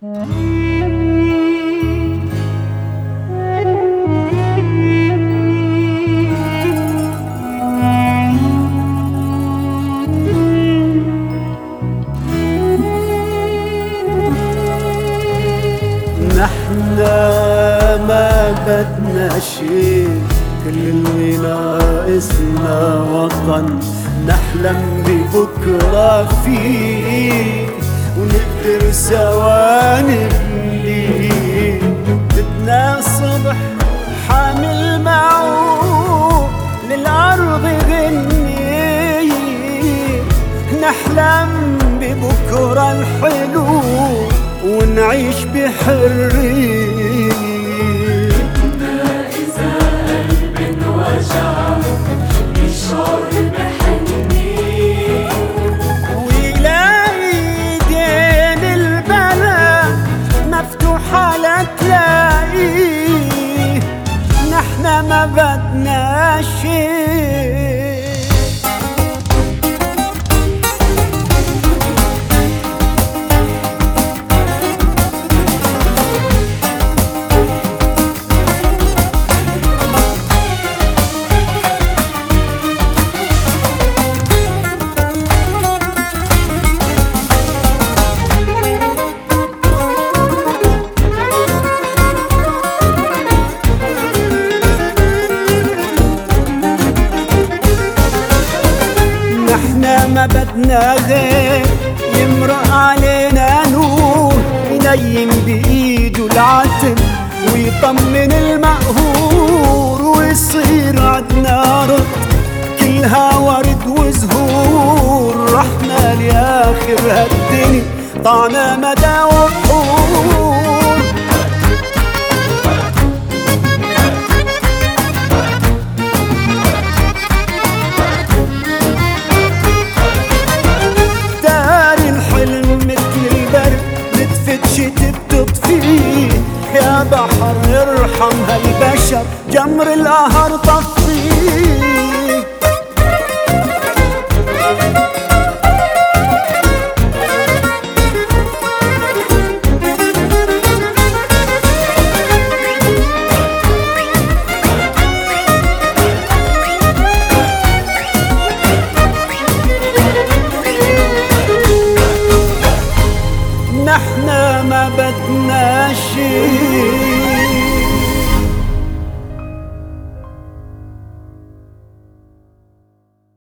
نحنا ما بدنا شي، كل اللي ناقصنا وطن نحلم ببكرة فيه ونقدر سوا نبنيه. بدنا صبح حامل معه للأرض غني، نحلم ببكرة الحلو ونعيش بحرية. إذا قلب انوجع يشعر بحنين ويلاقي دين البلد مفتوحة لتلاقيه، نحنا ما بدنا شي. نحنا ما بدنا غير يمرق علينا نور، ينيم بإيده العتب ويطمن المقهور، ويصير عدنا رد كلها ورد وزهور. رحنا لآخر هالدنيا طعنا مدى وبحور. تطفيه يا بحر ارحم هالبشر، جمر القهر طفيه.